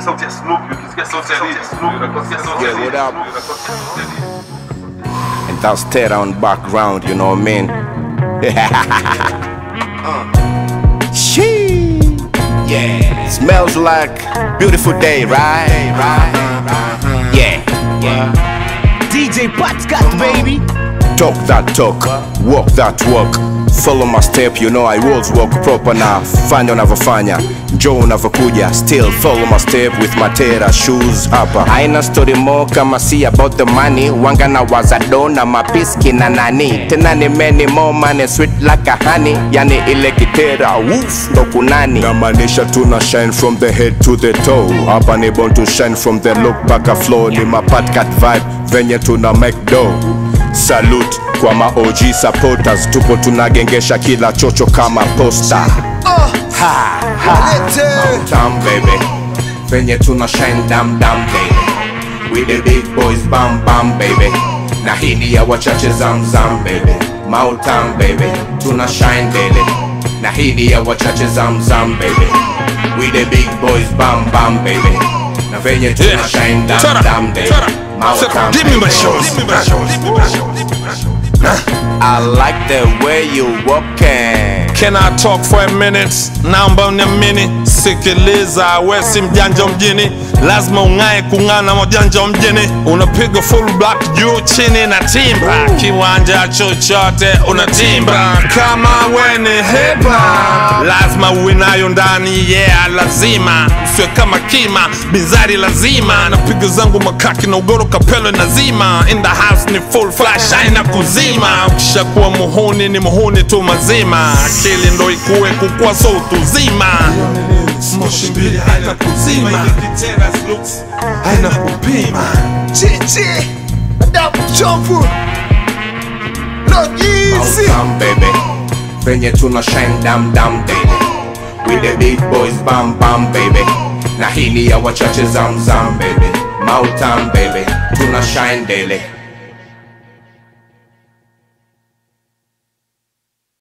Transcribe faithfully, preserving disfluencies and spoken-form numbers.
sauti ya Snoopy, ukisikia sauti ya Snoopy, ukisikia sauti ya Snoopy. And that's Terra on background, you know what I mean? uh. She, yeah, smells like beautiful day, right? Right? Yeah, yeah. D J Patcat, baby. Talk that talk, walk that walk. Follow my step, you know I always walk proper na fanya unavyofanya, njoo unavyokuja. Still follow my step with my Terra shoes hapa. Haina story more kama si about the money. Wanga na wazado na mapiski na nani. Tena ni many more money, sweet like a honey. Yani ile kitera, woof, ndo kunani. Na manisha tuna shine from the head to the toe. Hapa ni born to shine from the look back a flow. Ni ma Patcat vibe, venye tuna make dough. Salute kwa ma O G supporters, tupo tunagengesha kila chocho kama poster. Uh, ha, ha. Down baby, venye tuna shine dam dam baby. We the big boys bam bam baby. Na hii ni ya wachache zam zam baby. Mautam baby, tuna shine daily. Na hii ni ya wachache zam zam baby. We the big boys bam bam baby. Na venye tuna yeah. shine dam dam baby. Mautam give me my shows. I like the way you walking. Can I talk for a minute? Naomba uniamini, sikiliza we si mjanja mjini. Lazima ungae kungana mjanja mjini. Unapiga full black juu chini na timba. Kiwanja chochote unatimba. Kama we ni hip-hop, lazima uwe nayo ndani, yeah lazima. Usiwe kama kima, bizari lazima. Napiga zangu makaki na ugoro kapelo nazima. In the house ni full flash, haina kuzima. Ukisha kuwa muhuni ni muhuni tu mazima. Akili ndo ikuwe kukua so tuzima. Moshi mbili haina kuzima. Haina kupima. Chichi Adabu chofu Not easy Mautam baby, venye tuna shine dam dam daily. We the big boys bam bam baby. Na hii ni ya wachache zam zam baby. Mautam baby, tuna shine daily.